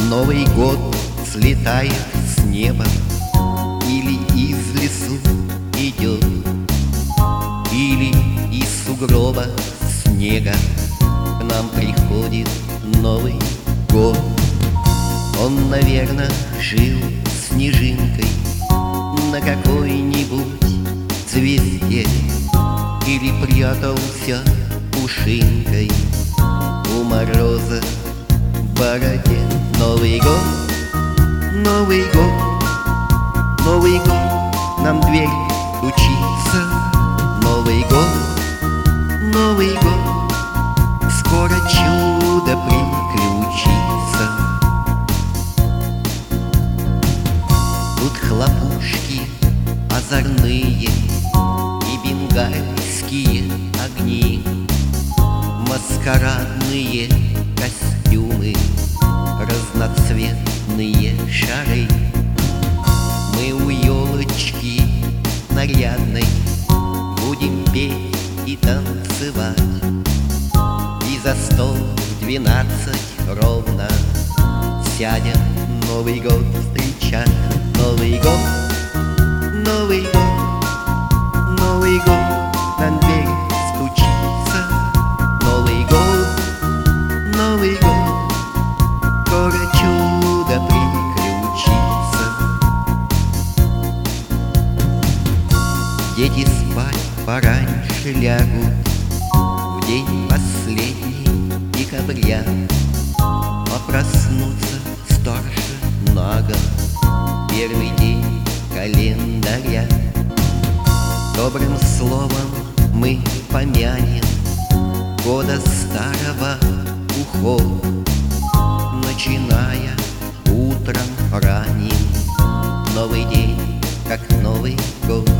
Новый год слетает с неба или из лесу идет, или из сугроба снега к нам приходит Новый год. Он, наверно, жил снежинкой на какой-нибудь звезде или прятался пушинкой у мороза в бороде. Новый год, Новый год, Новый год, нам дверь стучится. Новый год, Новый год, скоро чудо приключится. Тут хлопушки озорные и бенгальские огни, маскарадные костюмы, разноцветные шары. Мы у елочки нарядной будем петь и танцевать, и за стол в 12 ровно сядем Новый год встречать. Новый год, Новый год, Новый год, на дверь стучится. Новый год, Новый год, скоро чудо приключится. Дети спать пораньше лягут в день последний декабря, а проснутся старше на год первый день календаря. Добрым словом мы помянем года старого уход, начиная утром ранним. Новый день, как Новый год.